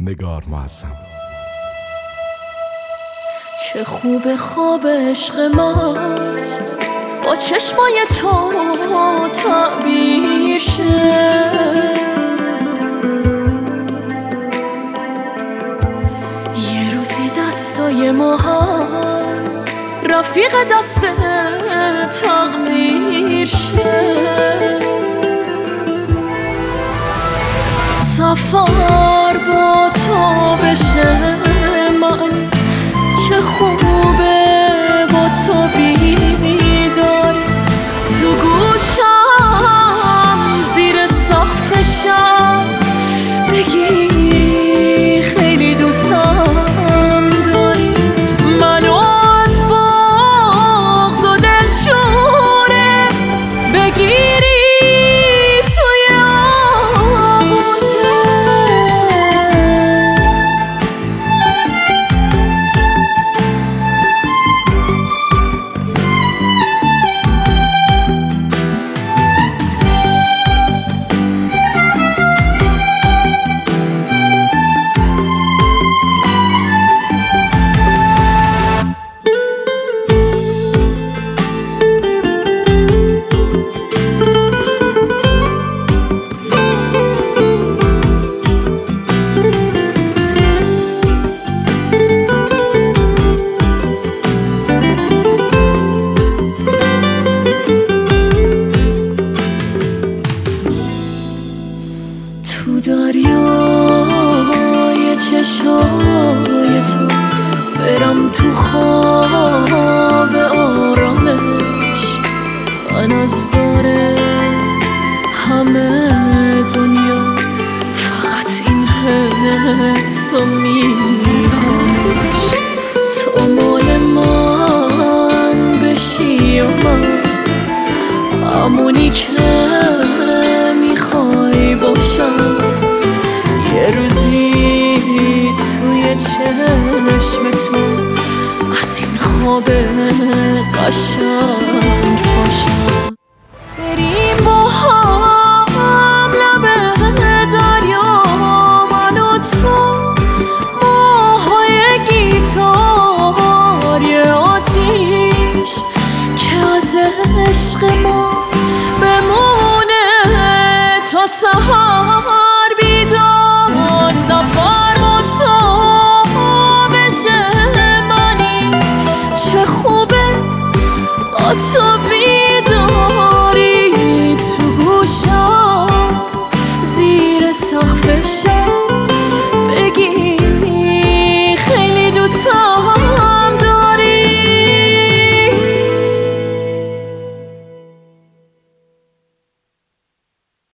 نگار معظم. چه خوب خواب عشق من با چشمای تو تعبیر شه، یه روزی دستای ما هم رفیق دست تقدیر شه. سفر با تو بشه من، چه خوبه با تو بیداری، تو گوشم زیر سقف شب بگی خیلی دوستم داری. منو از بغض و دلشوره بگیری توی آغوشه. تو دریای چشای تو برم تو خواب آرامش، من از داره همه دنیا فقط این حسو میخوامش. تو مال من بشی و من همونی که میخوای باشم، یه روزی توی چشم تو از این خواب قشنگ باشم. بریم با هم لب دریا من و تو، ماهای گیتار یه آتیش که از عشق ما بمونه تا سحر.